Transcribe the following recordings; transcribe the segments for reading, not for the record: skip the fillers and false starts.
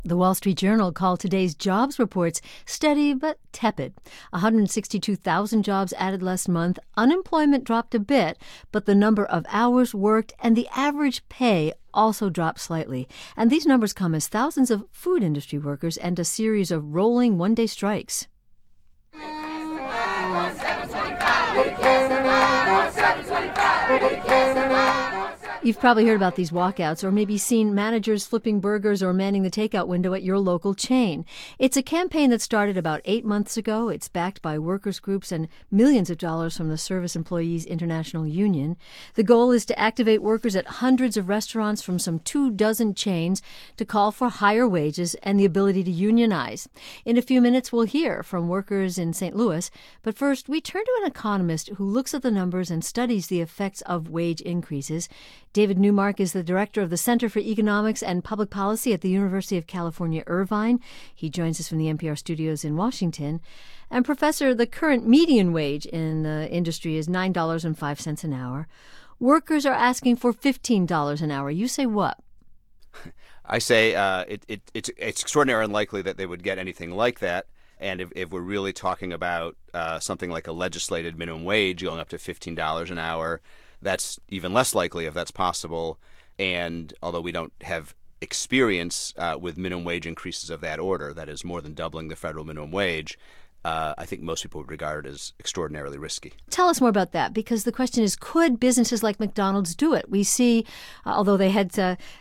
The Wall Street Journal called today's jobs reports steady but tepid. 162,000 jobs added last month. Unemployment dropped a bit, but the number of hours worked and the average pay also dropped slightly. And these numbers come as thousands of food industry workers end a series of rolling one-day strikes. You've probably heard about these walkouts or maybe seen managers flipping burgers or manning the takeout window at your local chain. It's a campaign that started about 8 months ago. It's backed by workers' groups and millions of dollars from the Service Employees International Union. The goal is to activate workers at hundreds of restaurants from some 24 chains to call for higher wages and the ability to unionize. In a few minutes, we'll hear from workers in St. Louis. But first, we turn to an economist who looks at the numbers and studies the effects of wage increases. David Newmark is the director of the Center for Economics and Public Policy at the University of California, Irvine. He joins us from the NPR studios in Washington. And Professor, the current median wage in the industry is $9.05 an hour. Workers are asking for $15 an hour. You say what? I say it's extraordinarily unlikely that they would get anything like that. And if we're really talking about something like a legislated minimum wage going up to $15 an hour, that's even less likely if that's possible. And although we don't have experience with minimum wage increases of that order, that is more than doubling the federal minimum wage, I think most people would regard it as extraordinarily risky. Tell us more about that, because the question is, could businesses like McDonald's do it? We see, although they had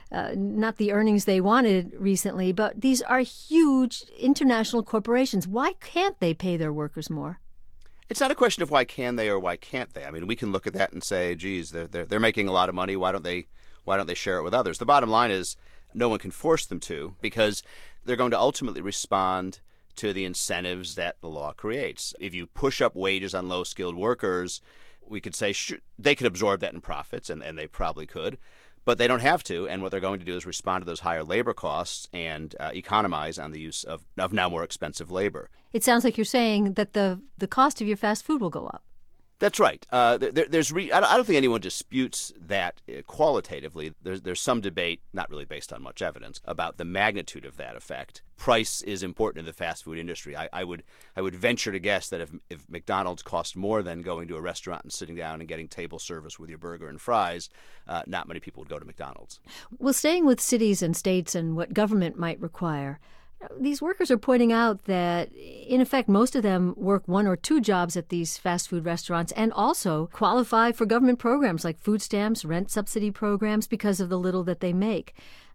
not the earnings they wanted recently, but these are huge international corporations. Why can't they pay their workers more? It's not a question of why can they or why can't they. I mean, we can look at that and say, geez, they're making a lot of money. Why don't they share it with others? The bottom line is no one can force them to, because they're going to ultimately respond to the incentives that the law creates. If you push up wages on low-skilled workers, we could say they could absorb that in profits, and they probably could. But they don't have to, and what they're going to do is respond to those higher labor costs and economize on the use of now more expensive labor. It sounds like you're saying that the cost of your fast food will go up. That's right. I don't think anyone disputes that qualitatively. There's some debate, not really based on much evidence, about the magnitude of that effect. Price is important in the fast food industry. I would venture to guess that if McDonald's cost more than going to a restaurant and sitting down and getting table service with your burger and fries, not many people would go to McDonald's. Well, staying with cities and states and what government might require, these workers are pointing out that, in effect, most of them work 1 or 2 jobs at these fast food restaurants and also qualify for government programs like food stamps, rent subsidy programs because of the little that they make.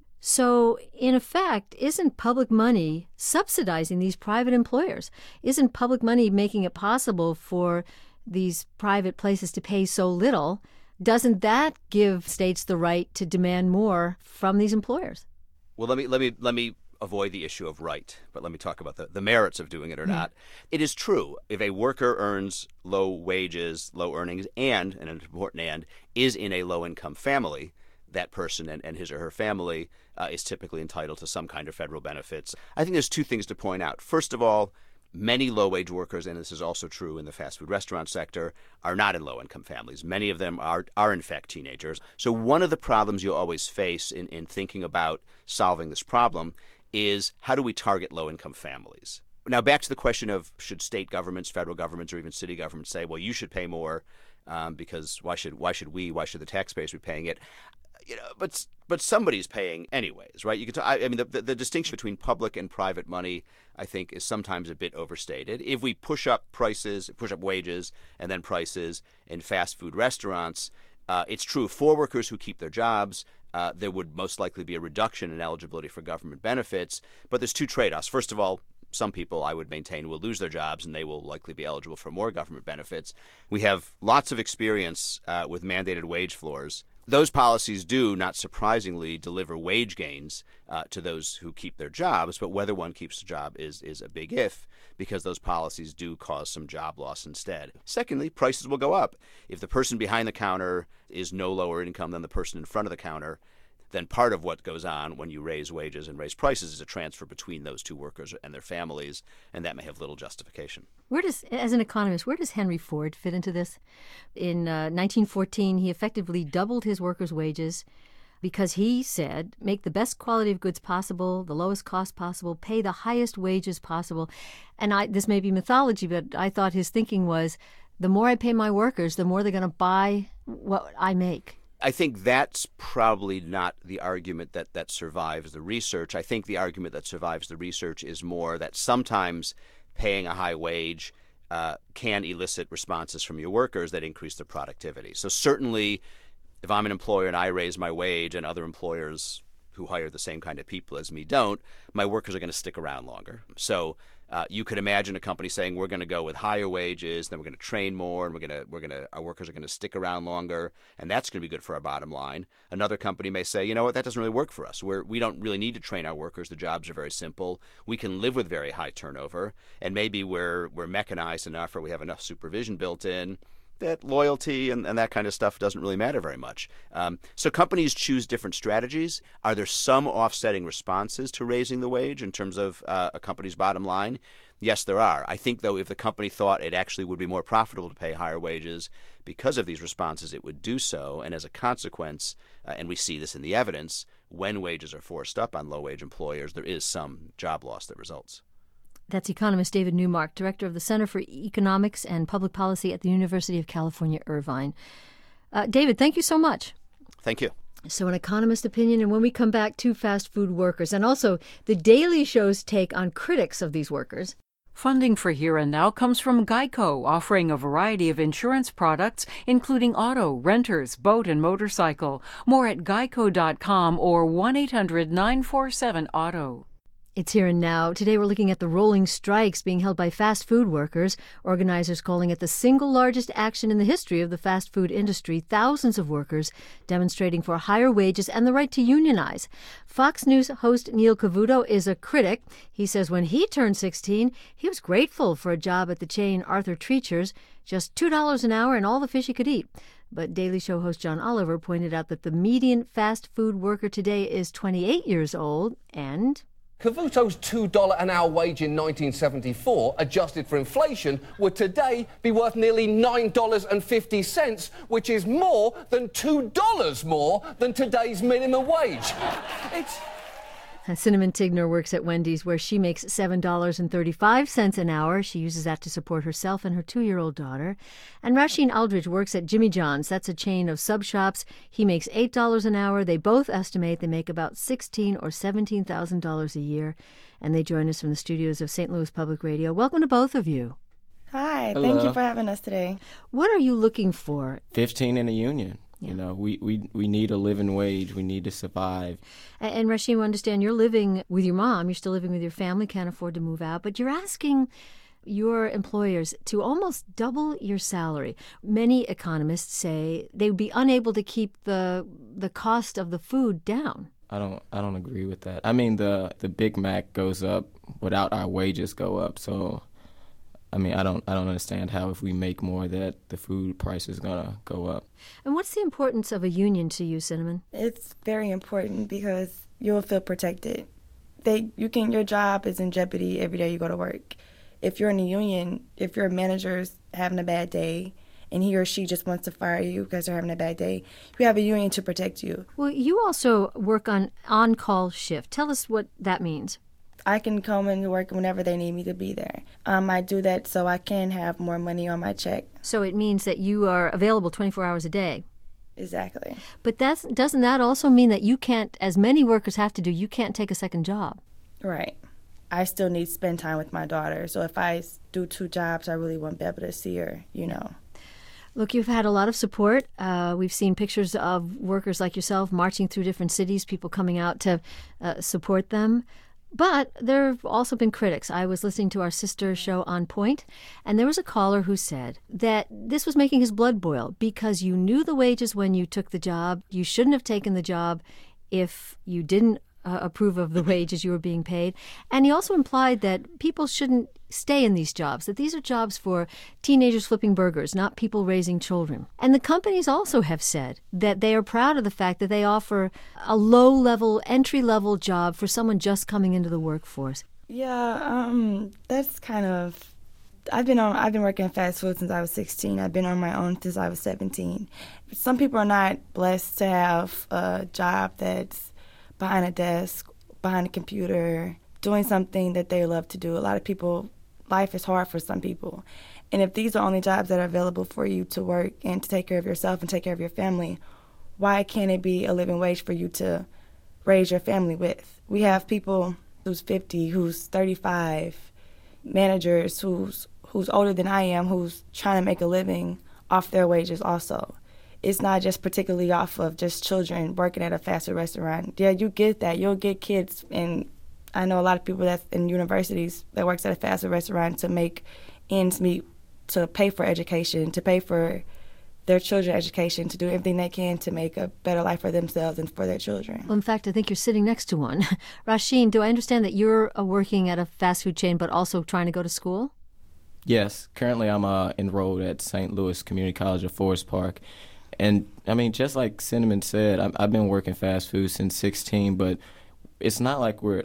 So, in effect, isn't public money subsidizing these private employers? Isn't public money making it possible for these private places to pay so little? Doesn't that give states the right to demand more from these employers? Well, let me avoid the issue of right, but let me talk about the merits of doing it or not. It is true, if a worker earns low wages, low earnings, and an important and, is in a low-income family, that person and his or her family is typically entitled to some kind of federal benefits. I think there's 2 things to point out. First of all, many low-wage workers, and this is also true in the fast food restaurant sector, are not in low-income families. Many of them are in fact teenagers. So one of the problems you'll always face in thinking about solving this problem is, how do we target low-income families? Now, back to the question of, should state governments, federal governments, or even city governments say, well, you should pay more because why should the taxpayers be paying it? But somebody's paying anyways, right? You could the distinction between public and private money, I think, is sometimes a bit overstated. If we push up wages and then prices in fast food restaurants, it's true for workers who keep their jobs. There would most likely be a reduction in eligibility for government benefits. But there's 2 trade-offs. First of all, some people, I would maintain, will lose their jobs and they will likely be eligible for more government benefits. We have lots of experience with mandated wage floors. Those policies do, not surprisingly, deliver wage gains to those who keep their jobs, but whether one keeps a job is a big if, because those policies do cause some job loss instead. Secondly, prices will go up. If the person behind the counter is no lower income than the person in front of the counter, then part of what goes on when you raise wages and raise prices is a transfer between those 2 workers and their families, and that may have little justification. As an economist, where does Henry Ford fit into this? In 1914, he effectively doubled his workers' wages because he said, make the best quality of goods possible, the lowest cost possible, pay the highest wages possible. And this may be mythology, but I thought his thinking was, the more I pay my workers, the more they're going to buy what I make. I think that's probably not the argument that survives the research. I think the argument that survives the research is more that sometimes paying a high wage can elicit responses from your workers that increase their productivity. So certainly, if I'm an employer and I raise my wage and other employers who hire the same kind of people as me don't, my workers are going to stick around longer. So you could imagine a company saying, we're going to go with higher wages, then we're going to train more, and our workers are going to stick around longer, and that's going to be good for our bottom line. Another company may say, you know what, that doesn't really work for us. We don't really need to train our workers. The jobs are very simple. We can live with very high turnover, and maybe we're mechanized enough or we have enough supervision built in that loyalty and that kind of stuff doesn't really matter very much. So companies choose different strategies. Are there some offsetting responses to raising the wage in terms of a company's bottom line? Yes, there are. I think, though, if the company thought it actually would be more profitable to pay higher wages because of these responses, it would do so. And as a consequence, and we see this in the evidence, when wages are forced up on low-wage employers, there is some job loss that results. That's economist David Neumark, director of the Center for Economics and Public Policy at the University of California, Irvine. David, thank you so much. Thank you. So an economist opinion, and when we come back, to fast food workers, and also The Daily Show's take on critics of these workers. Funding for Here and Now comes from Geico, offering a variety of insurance products, including auto, renters, boat, and motorcycle. More at geico.com or 1-800-947-AUTO. It's Here and Now. Today we're looking at the rolling strikes being held by fast food workers, organizers calling it the single largest action in the history of the fast food industry. Thousands of workers demonstrating for higher wages and the right to unionize. Fox News host Neil Cavuto is a critic. He says when he turned 16, he was grateful for a job at the chain Arthur Treacher's, just $2 an hour and all the fish he could eat. But Daily Show host John Oliver pointed out that the median fast food worker today is 28 years old and... Cavuto's $2 an hour wage in 1974, adjusted for inflation, would today be worth nearly $9.50, which is more than $2 more than today's minimum wage. Cinnamon Tigner works at Wendy's, where she makes $7.35 an hour. She uses that to support herself and her 2-year-old daughter. And Rasheen Aldridge works at Jimmy John's. That's a chain of sub shops. He makes $8 an hour. They both estimate they make about $16,000 or $17,000 a year. And they join us from the studios of St. Louis Public Radio. Welcome to both of you. Hi, Hello. Thank you for having us today. What are you looking for? 15 in a union. Yeah. You know, we need a living wage. We need to survive. And Rasheen, I understand you're living with your mom. You're still living with your family, can't afford to move out. But you're asking your employers to almost double your salary. Many economists say they would be unable to keep the cost of the food down. I don't agree with that. I mean, the Big Mac goes up without our wages go up. So, I mean, I don't understand how if we make more that the food price is gonna go up. And what's the importance of a union to you, Cinnamon? It's very important because you'll feel protected. Your job is in jeopardy every day you go to work. If you're in a union, if your manager's having a bad day and he or she just wants to fire you because they're having a bad day, you have a union to protect you. Well, you also work on-call shift. Tell us what that means. I can come and work whenever they need me to be there. I do that so I can have more money on my check. So it means that you are available 24 hours a day. Exactly. But doesn't that also mean that you can't, as many workers have to do, you can't take a second job? Right. I still need to spend time with my daughter. So if I do 2 jobs, I really won't be able to see her, Look, you've had a lot of support. We've seen pictures of workers like yourself marching through different cities, people coming out to support them. But there have also been critics. I was listening to our sister show On Point, and there was a caller who said that this was making his blood boil because you knew the wages when you took the job. You shouldn't have taken the job if you didn't approve of the wages you were being paid. And he also implied that people shouldn't stay in these jobs, that these are jobs for teenagers flipping burgers, not people raising children. And the companies also have said that they are proud of the fact that they offer a low-level, entry-level job for someone just coming into the workforce. Yeah, that's kind of I've been working in fast food since I was 16. I've been on my own since I was 17. Some people are not blessed to have a job that's behind a desk, behind a computer, doing something that they love to do. A lot of people, life is hard for some people. And if these are only jobs that are available for you to work and to take care of yourself and take care of your family, why can't it be a living wage for you to raise your family with? We have people who's 50, who's 35, managers who's older than I am, who's trying to make a living off their wages also. It's not just particularly off of just children working at a fast food restaurant. Yeah, you get that. You'll get kids, and I know a lot of people that's in universities that works at a fast food restaurant to make ends meet, to pay for education, to pay for their children's education, to do everything they can to make a better life for themselves and for their children. Well, in fact, I think you're sitting next to one. Rasheen, do I understand that you're working at a fast food chain but also trying to go to school? Yes, currently I'm enrolled at St. Louis Community College of Forest Park. And, I mean, just like Cinnamon said, I've been working fast food since 16, but it's not like we're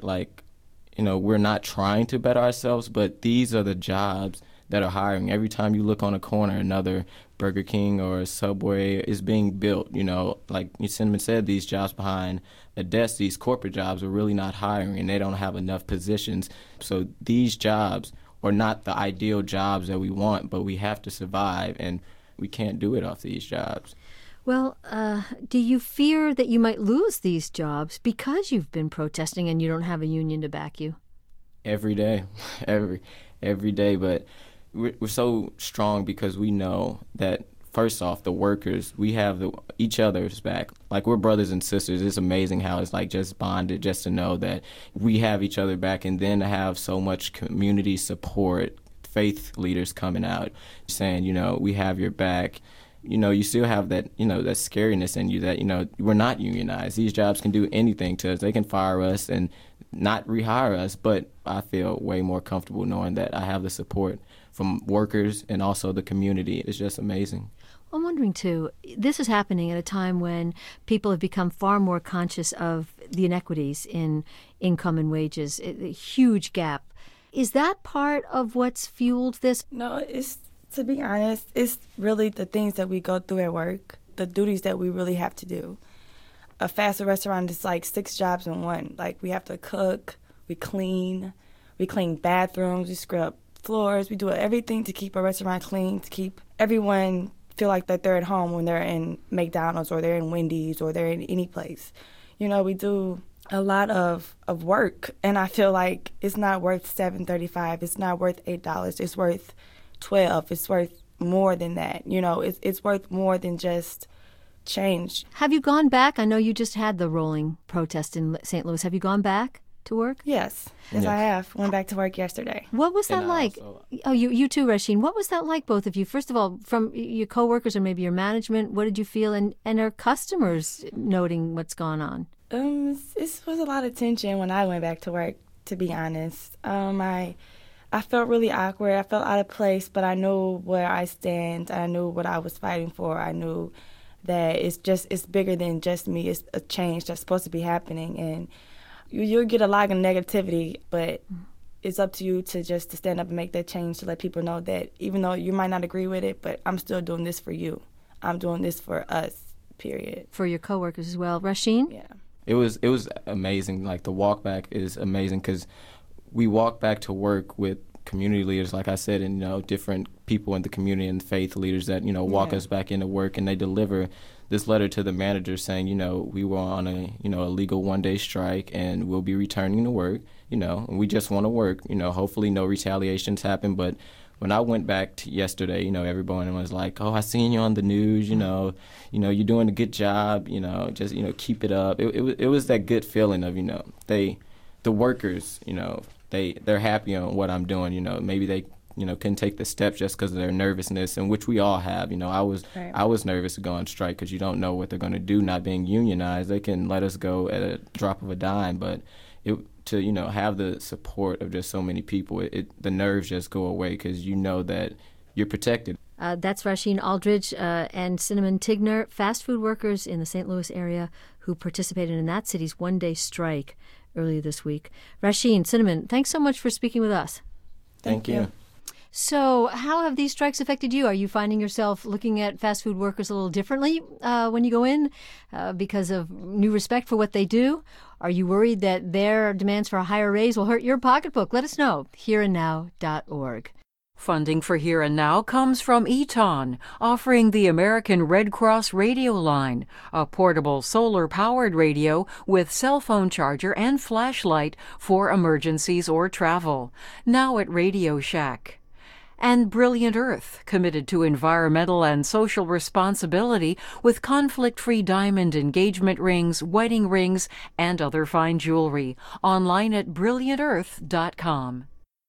not trying to better ourselves, but these are the jobs that are hiring. Every time you look on a corner, another Burger King or a Subway is being built. Like Cinnamon said, these jobs behind a desk, these corporate jobs are really not hiring, and they don't have enough positions. So these jobs are not the ideal jobs that we want, but we have to survive, and we can't do it off these jobs. Well, do you fear that you might lose these jobs because you've been protesting and you don't have a union to back you? Every day, every day. But we're so strong because we know that, first off, the workers, we have each other's back. Like, we're brothers and sisters. It's amazing how it's like just bonded, just to know that we have each other back, and then to have so much community support, faith leaders coming out saying, we have your back. You still have that, that scariness in you that, we're not unionized. These jobs can do anything to us. They can fire us and not rehire us, but I feel way more comfortable knowing that I have the support from workers and also the community. It's just amazing. I'm wondering, too, this is happening at a time when people have become far more conscious of the inequities in income and wages, a huge gap. Is that part of what's fueled this? No, to be honest, it's really the things that we go through at work, the duties that we really have to do. A fast food restaurant is like 6 jobs in one. Like, we have to cook, we clean bathrooms, we scrub floors, we do everything to keep a restaurant clean, to keep everyone feel like that they're at home when they're in McDonald's or they're in Wendy's or they're in any place. We do a lot of work, and I feel like it's not worth $7.35. It's not worth $8. It's worth $12. It's worth more than that. It's worth more than just change. Have you gone back? I know you just had the rolling protest in St. Louis. Have you gone back to work? Yes, I have. Went back to work yesterday. What was that like? Oh, you too, Rasheen. What was that like, both of you? First of all, from your coworkers or maybe your management, what did you feel? And are customers noting what's gone on? It was a lot of tension when I went back to work, to be honest. I felt really awkward. I felt out of place, but I knew where I stand. I knew what I was fighting for. I knew that it's bigger than just me. It's a change that's supposed to be happening, and you'll get a lot of negativity, but it's up to you to stand up and make that change, to let people know that even though you might not agree with it, but I'm still doing this for you. I'm doing this for us, period. For your coworkers as well. Rasheen? Yeah. It was amazing. Like, the walk back is amazing because we walk back to work with community leaders, like I said, and different people in the community and faith leaders that walk us back into work, and they deliver this letter to the manager saying, we were on a legal 1-day strike, and we'll be returning to work, and we just want to work. Hopefully no retaliations happen. But when I went back yesterday, everyone was like, "Oh, I seen you on the news. You're doing a good job. Just keep it up." It was that good feeling of the workers, they're happy on what I'm doing. Maybe they couldn't take the steps just because of their nervousness, and which we all have. I was nervous to go on strike because you don't know what they're going to do. Not being unionized, they can let us go at a drop of a dime. But to have the support of just so many people, the nerves just go away because you know that you're protected. That's Rasheen Aldridge and Cinnamon Tigner, fast food workers in the St. Louis area who participated in that city's 1-day strike earlier this week. Rasheen, Cinnamon, thanks so much for speaking with us. Thank you. So, how have these strikes affected you? Are you finding yourself looking at fast food workers a little differently when you go in because of new respect for what they do? Are you worried that their demands for a higher raise will hurt your pocketbook? Let us know. hereandnow.org. Funding for Here and Now comes from Eton, offering the American Red Cross Radio Line, a portable solar-powered radio with cell phone charger and flashlight for emergencies or travel. Now at Radio Shack. And Brilliant Earth, committed to environmental and social responsibility with conflict-free diamond engagement rings, wedding rings, and other fine jewelry. Online at brilliantearth.com.